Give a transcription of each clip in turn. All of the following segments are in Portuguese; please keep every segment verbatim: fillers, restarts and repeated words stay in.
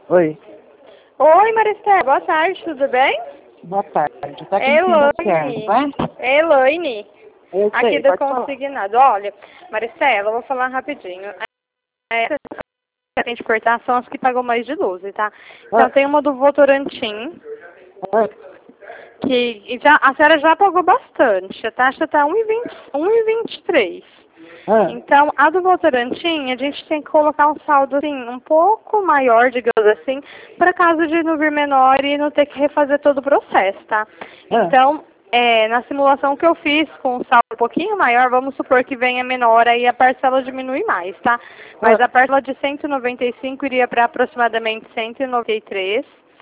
Oi. Oi, Maristela, boa tarde, tudo bem? Boa tarde. Tá aqui É em cima do Elaine. né? É Elaine, Eu aqui sei, do pode falar. Consignado. Olha, Maristela, eu vou falar rapidinho. Essas que tem de cortar são as que pagam mais de doze, tá? Então Ah, tem uma do Votorantim, ah, que já, a senhora já pagou bastante. A taxa tá um e vinte e três. ah, Então, a do Votorantim, a gente tem que colocar um saldo, assim, um pouco maior, digamos assim, para caso de não vir menor e não ter que refazer todo o processo, tá? ah, Então, é, na simulação que eu fiz com um saldo um pouquinho maior, vamos supor que venha menor, aí a parcela diminui mais, tá? Mas ah, a parcela de cento e noventa e cinco iria para aproximadamente cento e noventa e três.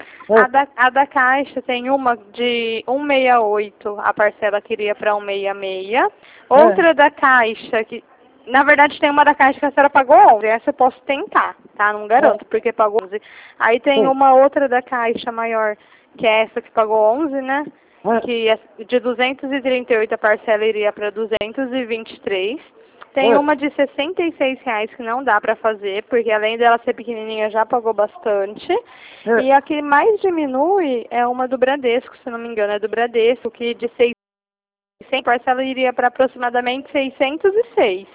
A ah, da, a da Caixa tem uma de cento e sessenta e oito, a parcela que iria para cento e sessenta e seis. ah, Outra da Caixa, que na verdade tem uma da Caixa que a senhora pagou onze, essa eu posso tentar, tá? Não ah, garanto, porque pagou onze. Aí tem sei. uma outra da Caixa maior, que é essa que pagou onze, né? Ah, Que é de duzentos e trinta e oito a parcela iria para duzentos e vinte e três. Tem ah, uma de sessenta e seis reais que não dá para fazer, porque além dela ser pequenininha, já pagou bastante. ah. E a que mais diminui é uma do Bradesco, se não me engano, é do Bradesco, que de seiscentos parcela iria para aproximadamente seiscentos e seis.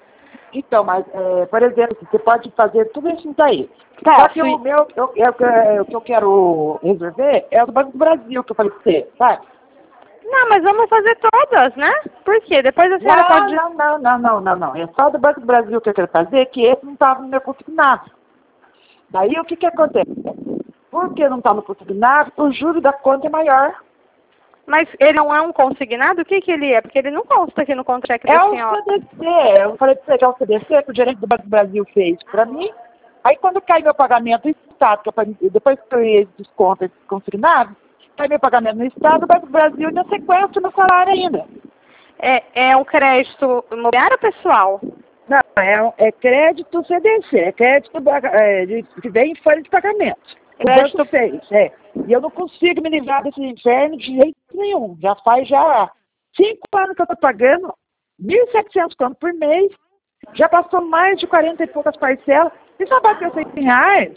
Então, mas, é, por exemplo, você pode fazer tudo isso daí. Só que Posso? o meu, eu, eu, eu- o que eu quero resolver é o do Banco do Brasil, que eu falei pra você, sabe? Não, mas vamos fazer todas, né? Por quê? Depois a senhora Não, pode... não, não, não, não, não, não. É só do Banco do Brasil que eu quero fazer, que esse não estava no meu consignado. Daí o que que acontece? Porque não está no consignado, o juro da conta é maior. Mas ele não é um consignado? O que que ele é? Porque ele não consta aqui no contrato É da o senhora. C D C, eu falei para você que é o C D C que o gerente do Banco do Brasil fez para mim. Aí quando cai meu pagamento no Estado, que eu falei, depois que eu desconto esse consignado, cai meu pagamento no Estado, o Banco do Brasil ainda sequestra meu salário ainda. É, é um crédito imobiliário pessoal? Não, é, um- é crédito C D C, é crédito é, de, que vem em folha de pagamento. O banco Crédito... fez, é. E eu não consigo me livrar desse inferno de jeito nenhum. Já faz já cinco anos que eu estou pagando mil e setecentos conto por mês. Já passou mais de quarenta e poucas parcelas. E só bateu cem reais.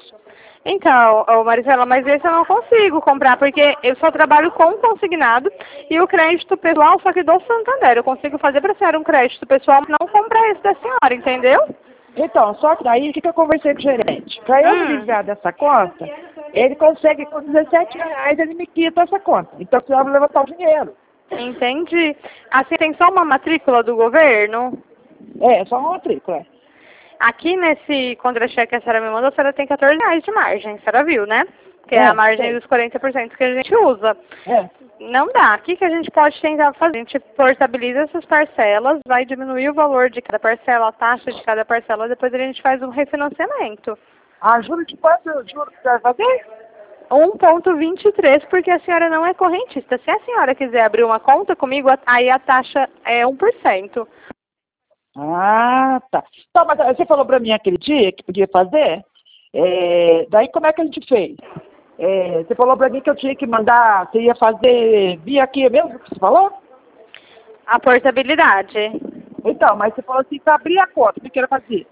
Então, ô Marisela, mas esse eu não consigo comprar, porque eu só trabalho com consignado e o crédito pessoal só que do Santander. Eu consigo fazer para a senhora um crédito pessoal, mas não comprar esse da senhora, entendeu? Então, só que daí, o que, que eu conversei com o gerente? Para eu me Hum, livrar dessa conta, ele consegue, com dezessete reais, ele me quita essa conta. Então, eu precisava levantar o dinheiro. entendi. Assim, tem só uma matrícula do governo? É, só uma matrícula. Aqui nesse contra-cheque que a senhora me mandou, a senhora tem quatorze reais de margem, a senhora viu, né? Que é a É, margem sei. dos quarenta por cento que a gente usa. É. Não dá. O que, que a gente pode tentar fazer? A gente portabiliza essas parcelas, vai diminuir o valor de cada parcela, a taxa de cada parcela, depois a gente faz um refinanciamento. A juro de quanto eu juro que você vai fazer? um vírgula vinte e três, porque a senhora não é correntista. Se a senhora quiser abrir uma conta comigo, aí a taxa é um por cento. Ah, tá. Então, mas você falou para mim aquele dia que podia fazer? É, daí como é que a gente fez? É, você falou para mim que eu tinha que mandar, você ia fazer via aqui mesmo que você falou? A portabilidade. Então, mas você falou assim, para abrir a conta, o que que era fazer?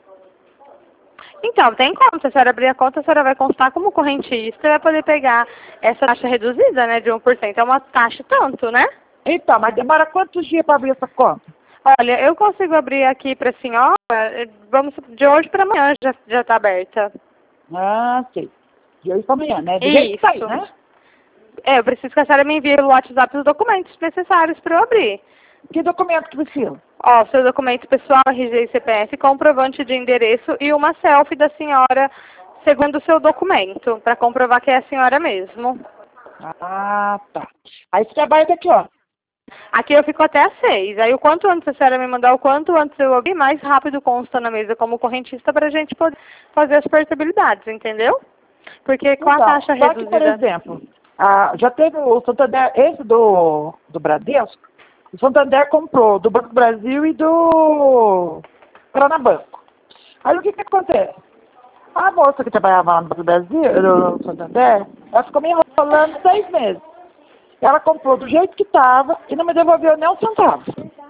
Então, tem como. Se a senhora abrir a conta, a senhora vai constar como correntista e vai poder pegar essa taxa reduzida, né, de um por cento. É uma taxa tanto, né? Então, mas demora quantos dias para abrir essa conta? Olha, eu consigo abrir aqui para a senhora, eh, vamos, de hoje para amanhã já já está aberta. Ah, sei. De hoje para amanhã, né? Do jeito que tá aí, Isso. né? É, eu preciso que a senhora me envie pelo WhatsApp os documentos necessários para eu abrir. Que documento que precisa? Ó, seu documento pessoal, R G e C P F, comprovante de endereço e uma selfie da senhora segundo o seu documento, para comprovar que é a senhora mesmo. Ah, tá. Aí você trabalha daqui, ó. Aqui eu fico até às seis. Aí o quanto antes a senhora me mandar, o quanto antes eu abrir, mais rápido consta na mesa como correntista para a gente poder fazer as portabilidades, entendeu? Porque com a Então, taxa só que, por reduzida... exemplo, ah, já teve o Santander, esse do, do Bradesco, o Santander comprou do Banco do Brasil e do Paranabanco. Aí o que que acontece? A moça que trabalhava lá no Banco do Brasil, no Santander, ela ficou me enrolando seis meses. Ela comprou do jeito que estava e não me devolveu nem um centavo.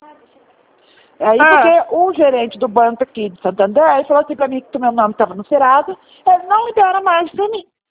Aí, Ah, porque o gerente do banco aqui de Santander, ele falou assim pra mim que o meu nome estava no Serasa, ele não me deram mais pra mim.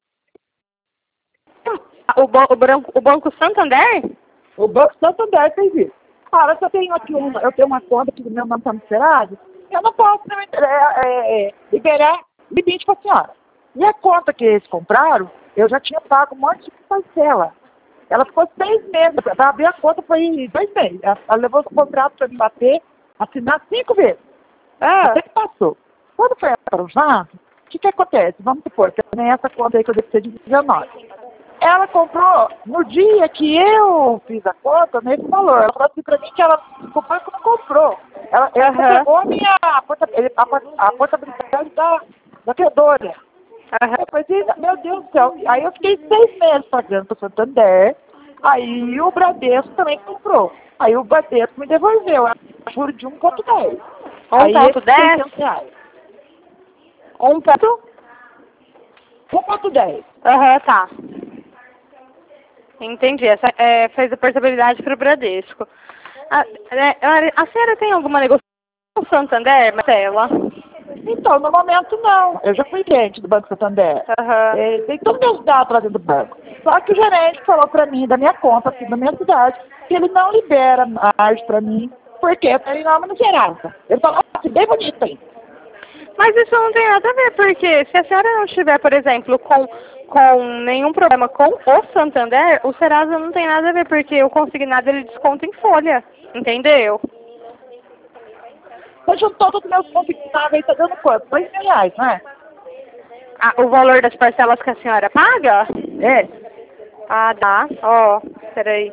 O, ban o, branco, o Banco Santander? O Banco Santander fez isso. Olha, se eu tenho aqui uma, eu tenho uma conta que o meu nome está no Serasa, eu não posso né, é, é, liberar limite para a senhora. E a conta que eles compraram, eu já tinha pago um monte de parcela. Ela ficou seis meses, para abrir a conta foi dois meses. Ela, ela levou o contrato para me bater, assinar cinco vezes. Ah. Até que passou. Quando foi aprovado, o que, que acontece? Vamos supor, que nem essa conta aí que eu devo ter de dezenove. Ela comprou no dia que eu fiz a conta, nesse valor. Ela falou assim pra mim que ela, o banco não comprou. Ela, ela Uhum. pegou a minha a, a, a portabilidade da, da credora. Uhum. Eu falei, meu Deus do céu. Aí eu fiquei seis meses pagando para o Santander. Aí o Bradesco também comprou. Aí o Bradesco me devolveu a juro de um ponto dez. um ponto dez? reais. um ponto? um ponto dez. Aham, uhum, tá. Entendi. Essa é, fez a portabilidade para o Bradesco. A, é, a senhora tem alguma negociação com o Santander, Marcela? Então, no momento não. Eu já fui cliente do Banco Santander. Uhum. É, tem todos os meus dados lá dentro do banco. Só que o gerente falou pra mim, da minha conta, aqui da minha cidade, que ele não libera margem pra mim, porque eu tenho nome no Serasa. Ele falou assim, bem bonito aí. Mas isso não tem nada a ver, porque se a senhora não estiver, por exemplo, com, com nenhum problema com o Santander, o Serasa não tem nada a ver, porque o consignado ele desconta em folha, entendeu? Você juntou todos os meus consignados aí, tá dando quanto? Dois mil reais, não é? Ah, o valor das parcelas que a senhora paga? É. Ah, dá. Ó, oh, peraí.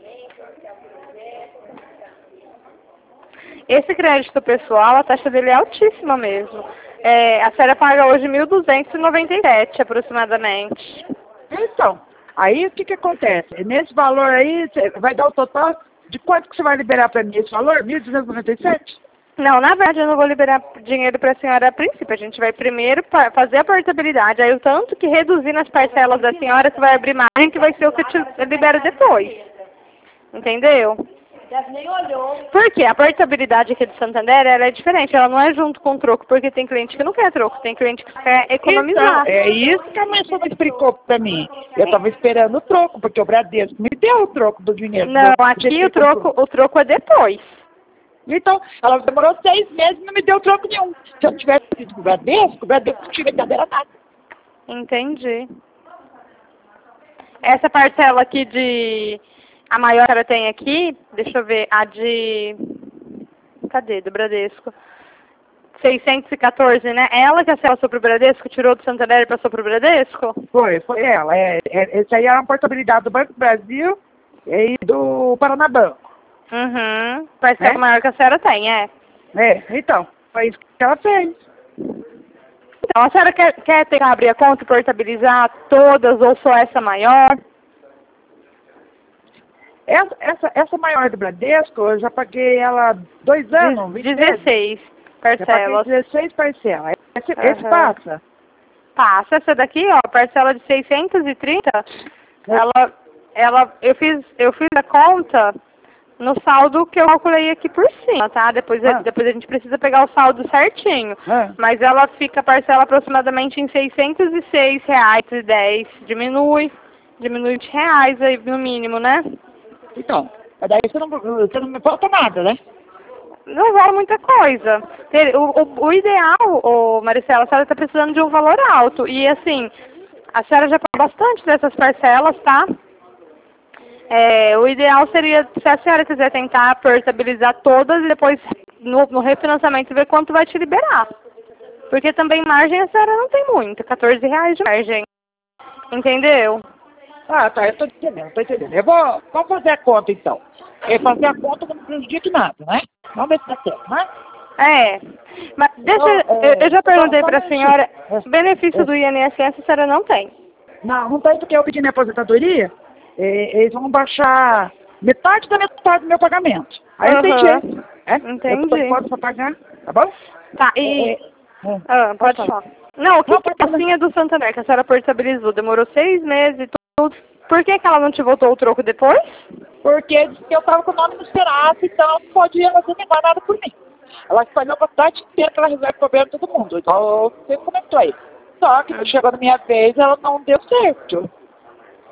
Esse crédito pessoal, a taxa dele é altíssima mesmo. É, a senhora paga hoje mil duzentos e noventa e sete aproximadamente. Então, aí o que que acontece? Nesse valor aí, vai dar o total de quanto que você vai liberar para mim esse valor? mil duzentos e noventa e sete? Não, na verdade eu não vou liberar dinheiro para a senhora a princípio. A gente vai primeiro fazer a portabilidade. Aí o tanto que reduzir nas parcelas da senhora, você vai abrir margem, que vai ser o que te libera depois. Entendeu? Porque a portabilidade aqui do Santander, ela é diferente. Ela não é junto com o troco, porque tem cliente que não quer troco. Tem cliente que quer economizar. Então, é isso que a mãe só explicou para mim. Eu estava esperando o troco, porque o Bradesco me deu o troco do dinheiro. Não, aqui o troco, o troco é depois. Então, ela demorou seis meses e não me deu troco nenhum. Se eu tivesse ido pro Bradesco, o Bradesco não tinha me dado nada. Entendi. Essa parcela aqui de... A maior que ela tem aqui, deixa eu ver, a de... Cadê? Do Bradesco. seiscentos e quatorze, né? Ela que passou pro Bradesco, tirou do Santander e passou pro Bradesco? Foi, foi ela. É, é, esse aí é uma portabilidade do Banco do Brasil e do Paranabanco. Uhum. Parcela é? Maior que a senhora tem, é? É, então, foi isso que ela fez. Então, a senhora quer, quer ter que abrir a conta e portabilizar todas ou só essa maior? Essa, essa, essa maior do Bradesco, eu já paguei ela dois anos. dezesseis parcelas. dezesseis parcelas. Esse, uhum. esse passa? Passa. Essa daqui, ó, parcela de seiscentos e trinta, é. ela, ela, eu fiz, eu fiz a conta no saldo que eu calculei aqui por cima, tá? Depois, ah. depois a gente precisa pegar o saldo certinho. Ah. Mas ela fica parcela aproximadamente em seiscentos e seis reais e dez. Diminui, diminui de reais aí no mínimo, né? Então, daí você não, você não me falta nada, né? Não vale muita coisa. O, o, o ideal, ô Maricela, a senhora está precisando de um valor alto. E assim, a senhora já pagou bastante dessas parcelas, tá? É, o ideal seria, se a senhora quiser tentar portabilizar todas e depois no, no refinanciamento ver quanto vai te liberar. Porque também margem a senhora não tem muito, quatorze reais de margem. Entendeu? Ah, tá, eu tô entendendo, tô entendendo. Eu vou, vamos fazer a conta então. Eu fazer a conta não prejudica nada, né? Vamos ver se dá certo, né? É, mas deixa, então, é, eu já perguntei para a senhora, é, benefício é, do I N S S a senhora não tem? Não, não tem porque eu pedi minha aposentadoria, é, eles vão baixar metade da metade do meu pagamento. Aí uhum. eu entendi. É? Entendi. Eu posso pagar, tá bom? Tá, e... É, é, ah, pode falar. Não, o que não, que a senha do Santander, que a senhora portabilizou, demorou seis meses e tudo. Por que que ela não te voltou o troco depois? Porque disse que eu tava com o nome no Serasa, então ela não podia fazer nada por mim. Ela espalhou a cidade inteira que ela resolve problema de todo mundo. Então você comentou aí. Só que hum. chegou na minha vez, ela não deu certo.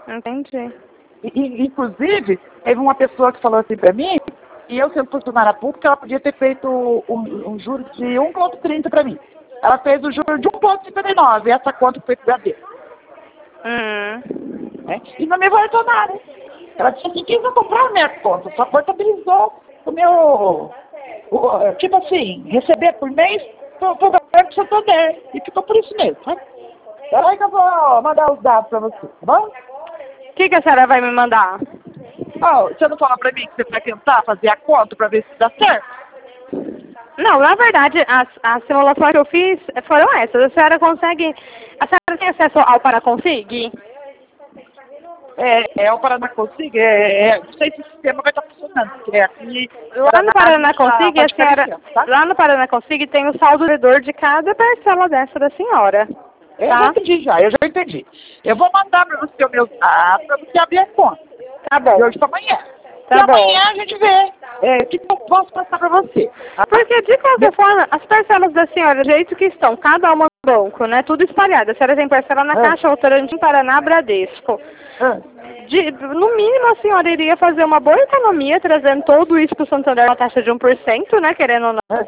Entendi. E, e, inclusive, teve uma pessoa que falou assim pra mim, e eu sendo funcionária pública, ela podia ter feito um, um juro de um vírgula trinta pra mim. Ela fez o juro de um vírgula cinquenta e nove, essa conta foi pro Bradesco. Uhum. Né? E não me voltou nada. Ela disse assim, quem vai comprar a minha conta? Só portabilizou o meu, o, tipo assim, receber por mês pro, pro Banco Santander. E ficou por isso mesmo, sabe? Peraí que eu vou mandar os dados pra você, tá bom? O que, que a senhora vai me mandar? Oh, você não fala pra mim que você vai tentar fazer a conta pra ver se dá certo? Não, na verdade, as, as simulações que eu fiz foram essas. A senhora consegue... A senhora tem acesso ao Paraconfig? É, é o Paraná Consig, é, é, não sei se o sistema vai estar funcionando, porque é aqui... Lá no Paraná Consig, tá, a senhora... tá? Lá no Paraná Consig tem o saldo devedor de cada parcela dessa da senhora. Eu Tá? já entendi já, eu já entendi. Eu vou mandar pra você o meu dados pra você abrir a conta. Tá bom. De hoje pra amanhã. Tá e bom. amanhã a gente vê é, o que, que eu posso passar pra você. Porque, de qualquer forma, as parcelas da senhora, do jeito que estão, cada uma no banco, né? Tudo espalhado. A senhora tem parcela na Ah. Caixa, Votorantim, Paraná, Bradesco. Ah, De, no mínimo, a senhora iria fazer uma boa economia, trazendo tudo isso para o Santander uma taxa de um por cento, né? Querendo ou não. ah.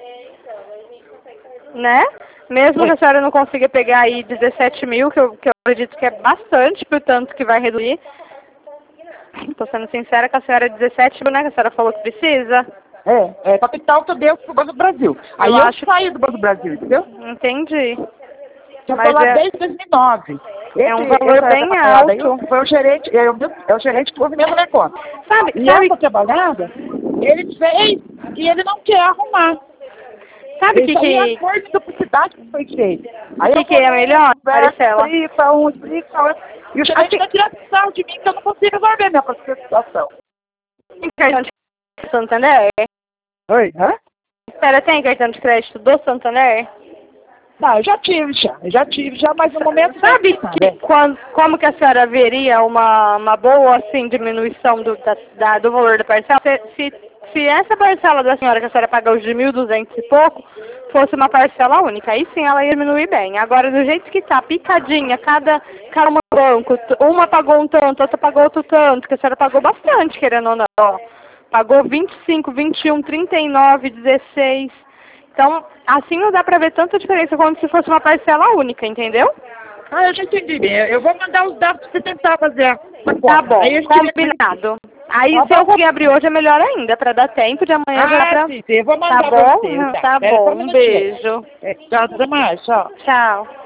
Né? Mesmo que a senhora não consiga pegar aí dezessete mil, que eu, que eu acredito que é bastante, portanto, que vai reduzir. Estou sendo sincera com a senhora, dezessete mil, né? Que a senhora falou que precisa. É, é capital que eu dei pro Banco do Brasil. Aí Eu eu, acho- saí do Banco do Brasil, entendeu? Entendi. Já Mas tô lá é- desde dois mil e nove. É um Esse- valor essa- bem essa parada aí alto. Foi o gerente, é o, meu- é o gerente que movimenta a minha conta. Sabe, E sabe, essa trabalhada, ele fez e ele não quer arrumar. sabe o que Isso aí é que... a cor de duplicidade que foi feita. Aí Que eu que é vou, melhor, converso, Maricela? explica um, explica outro. E o gerente Assim- vai tirar sarro de mim que eu não consigo resolver minha própria situação. Tem cartão de Santander? Oi? Hã? A senhora tem cartão de crédito do Santander? Não, eu já tive já. Eu já tive já, mas no momento... Sabe não, que, né? quando, como que a senhora veria uma, uma boa assim, diminuição do, da, da- do valor da parcela? Se, se, se essa parcela da senhora que a senhora paga hoje de mil e duzentos e pouco fosse uma parcela única, aí sim ela ia diminuir bem. Agora, do jeito que tá, picadinha, cada, cada uma no banco, t- uma pagou um tanto, outra pagou outro tanto, que a senhora pagou bastante, querendo ou não. Ó. Pagou vinte e cinco, vinte e um, trinta e nove, dezesseis... Então, assim não dá pra ver tanta diferença como se fosse uma parcela única, entendeu? Ah, eu já entendi bem. Eu vou mandar os dados pra você tentar fazer a a conta. Tá bom, Aí a gente combinado. Aí Tá se eu bom. conseguir abrir hoje é melhor ainda, pra dar tempo de amanhã já Ah, pra... sim, sim. Eu vou mandar Tá pra bom? você. Tá Espera só bom, um minutinho. beijo. É, tchau, até mais. Tchau. Tchau.